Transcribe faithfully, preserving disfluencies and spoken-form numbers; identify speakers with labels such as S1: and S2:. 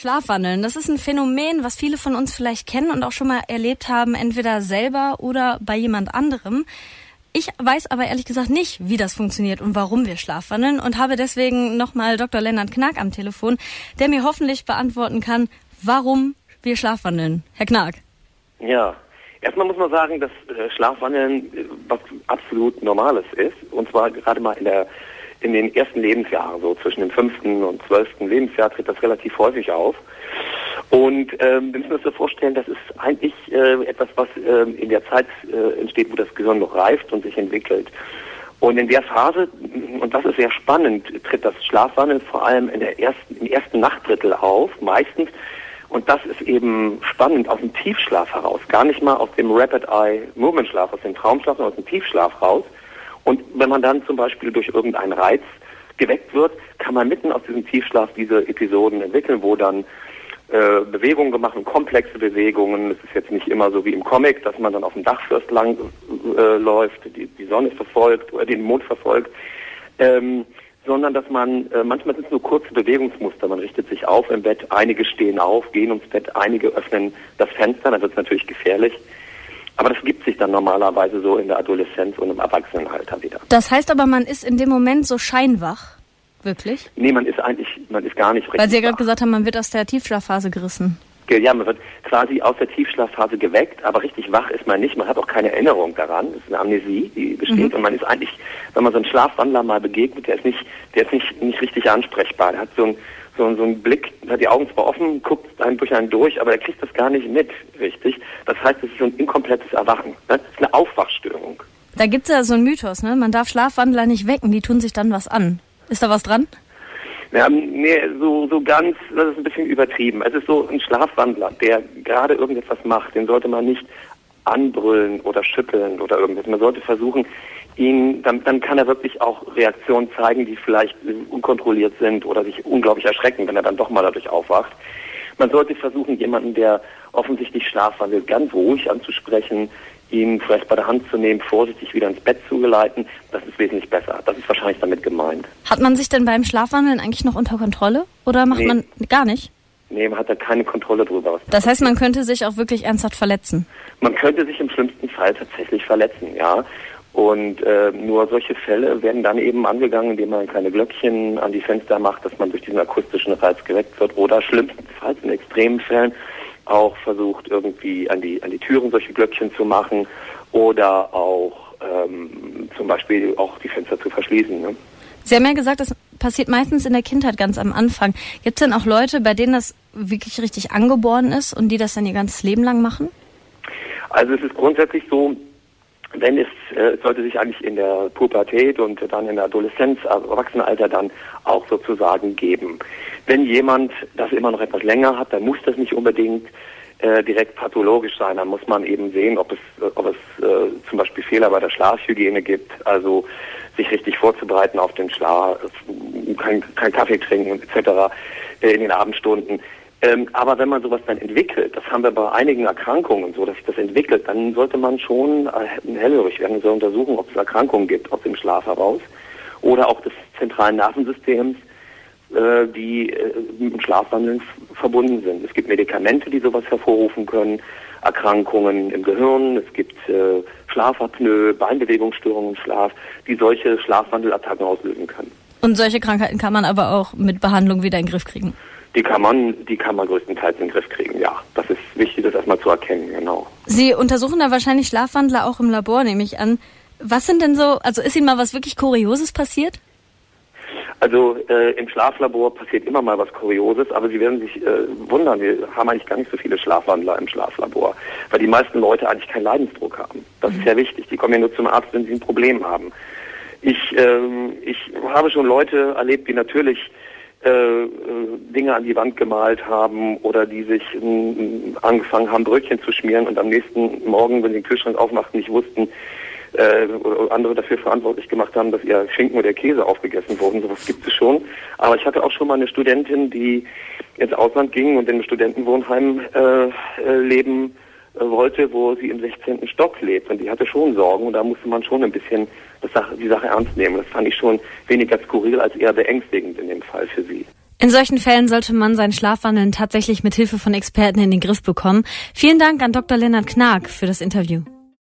S1: Schlafwandeln, das ist ein Phänomen, was viele von uns vielleicht kennen und auch schon mal erlebt haben, entweder selber oder bei jemand anderem. Ich weiß aber ehrlich gesagt nicht, wie das funktioniert und warum wir schlafwandeln und habe deswegen nochmal Doktor Lennart Knaack am Telefon, der mir hoffentlich beantworten kann, warum wir schlafwandeln. Herr Knaack.
S2: Ja, erstmal muss man sagen, dass äh, Schlafwandeln äh, was absolut Normales ist. Und zwar gerade mal in der in den ersten Lebensjahren, so zwischen dem fünften und zwölften Lebensjahr tritt das relativ häufig auf. Und ähm, wir müssen uns so vorstellen, das ist eigentlich äh, etwas, was äh, in der Zeit äh, entsteht, wo das Gehirn noch reift und sich entwickelt. Und in der Phase, und das ist sehr spannend, tritt das Schlafwandeln vor allem in der ersten, im ersten Nachtdrittel auf, meistens. Und das ist eben spannend aus dem Tiefschlaf heraus, gar nicht mal aus dem Rapid Eye Movement Schlaf, aus dem Traumschlaf, sondern aus dem Tiefschlaf raus. Und wenn man dann zum Beispiel durch irgendeinen Reiz geweckt wird, kann man mitten aus diesem Tiefschlaf diese Episoden entwickeln, wo dann äh, Bewegungen gemacht werden, komplexe Bewegungen. Es ist jetzt nicht immer so wie im Comic, dass man dann auf dem Dach first lang äh, läuft, die, die Sonne verfolgt oder den Mond verfolgt, ähm, sondern dass man, äh, manchmal sind es nur kurze Bewegungsmuster. Man richtet sich auf im Bett, einige stehen auf, gehen ums Bett, einige öffnen das Fenster, dann wird es natürlich gefährlich. Aber das gibt sich dann normalerweise so in der Adoleszenz und im Erwachsenenalter wieder.
S1: Das heißt aber, man ist in dem Moment so scheinwach? Wirklich?
S2: Nee, man ist eigentlich, man ist gar nicht richtig
S1: Weil Sie ja gerade
S2: wach.
S1: gesagt haben, man wird aus der Tiefschlafphase gerissen.
S2: Ja, man wird quasi aus der Tiefschlafphase geweckt, aber richtig wach ist man nicht. Man hat auch keine Erinnerung daran. Das ist eine Amnesie, die besteht. Mhm. Und man ist eigentlich, wenn man so einen Schlafwandler mal begegnet, der ist nicht, der ist nicht, nicht richtig ansprechbar. Der hat so ein So, so ein Blick, hat die Augen zwar offen, guckt einen durch einen durch, aber er kriegt das gar nicht mit, richtig. Das heißt, es ist so ein inkomplettes Erwachen. Ne? Das ist eine Aufwachstörung.
S1: Da gibt's ja so einen Mythos, ne? Man darf Schlafwandler nicht wecken, die tun sich dann was an. Ist da was dran?
S2: Ja, nee, so, so ganz, das ist ein bisschen übertrieben. Es ist so ein Schlafwandler, der gerade irgendetwas macht, den sollte man nicht anbrüllen oder schütteln oder irgendwas. Man sollte versuchen, ihn, dann, dann kann er wirklich auch Reaktionen zeigen, die vielleicht unkontrolliert sind oder sich unglaublich erschrecken, wenn er dann doch mal dadurch aufwacht. Man sollte versuchen, jemanden, der offensichtlich schlafwandelt, ganz ruhig anzusprechen, ihn vielleicht bei der Hand zu nehmen, vorsichtig wieder ins Bett zu geleiten. Das ist wesentlich besser. Das ist wahrscheinlich damit gemeint.
S1: Hat man sich denn beim Schlafwandeln eigentlich noch unter Kontrolle? Oder macht nee. man gar nicht?
S2: Nee, man hat da keine Kontrolle drüber.
S1: Das heißt, man könnte sich auch wirklich ernsthaft verletzen? Man
S2: könnte sich im schlimmsten Fall tatsächlich verletzen, ja. Und äh, nur solche Fälle werden dann eben angegangen, indem man kleine Glöckchen an die Fenster macht, dass man durch diesen akustischen Reiz geweckt wird. Oder schlimmstenfalls in extremen Fällen auch versucht, irgendwie an die an die Türen solche Glöckchen zu machen oder auch ähm, zum Beispiel auch die Fenster zu verschließen. Ne?
S1: Sie haben ja gesagt, das passiert meistens in der Kindheit ganz am Anfang. Gibt es denn auch Leute, bei denen das wirklich richtig angeboren ist und die das dann ihr ganzes Leben lang machen?
S2: Also es ist grundsätzlich so, wenn es äh, sollte sich eigentlich in der Pubertät und dann in der Adoleszenz, also Erwachsenenalter dann auch sozusagen geben. Wenn jemand das immer noch etwas länger hat, dann muss das nicht unbedingt äh, direkt pathologisch sein. Dann muss man eben sehen, ob es, äh, ob es äh, zum Beispiel Fehler bei der Schlafhygiene gibt, also sich richtig vorzubereiten auf den Schlaf, kein, kein Kaffee trinken et cetera äh, in den Abendstunden. Ähm, aber wenn man sowas dann entwickelt, das haben wir bei einigen Erkrankungen so, dass sich das entwickelt, dann sollte man schon äh, hellhörig werden und soll untersuchen, ob es Erkrankungen gibt aus dem Schlaf heraus oder auch des zentralen Nervensystems, äh, die äh, mit dem Schlafwandeln f- verbunden sind. Es gibt Medikamente, die sowas hervorrufen können, Erkrankungen im Gehirn, es gibt äh, Schlafapnoe, Beinbewegungsstörungen im Schlaf, die solche Schlafwandelattacken auslösen können.
S1: Und solche Krankheiten kann man aber auch mit Behandlung wieder in den Griff kriegen?
S2: Die kann man, die kann man größtenteils in den Griff kriegen, ja. Das ist wichtig, das erstmal zu erkennen, genau.
S1: Sie untersuchen da wahrscheinlich Schlafwandler auch im Labor, nehme ich an. Was sind denn so, also ist Ihnen mal was wirklich Kurioses passiert?
S2: Also äh, im Schlaflabor passiert immer mal was Kurioses, aber Sie werden sich äh, wundern, wir haben eigentlich gar nicht so viele Schlafwandler im Schlaflabor, weil die meisten Leute eigentlich keinen Leidensdruck haben. Das mhm. ist sehr wichtig. Die kommen ja nur zum Arzt, wenn sie ein Problem haben. Ich, ähm, ich habe schon Leute erlebt, die natürlich Äh, Dinge an die Wand gemalt haben oder die sich äh, angefangen haben, Brötchen zu schmieren und am nächsten Morgen, wenn sie den Kühlschrank aufmachten, nicht wussten, äh, oder andere dafür verantwortlich gemacht haben, dass ihr Schinken oder Käse aufgegessen wurden. Sowas gibt es schon. Aber ich hatte auch schon mal eine Studentin, die ins Ausland ging und in einem Studentenwohnheim äh, äh, leben äh, wollte, wo sie im sechzehnten Stock lebt. Und die hatte schon Sorgen und da musste man schon ein bisschen das Sache, die Sache ernst nehmen. Das fand ich schon weniger skurril als eher beängstigend in dem Fall für sie.
S1: In solchen Fällen sollte man sein Schlafwandeln tatsächlich mit Hilfe von Experten in den Griff bekommen. Vielen Dank an Doktor Lennart Knag für das Interview.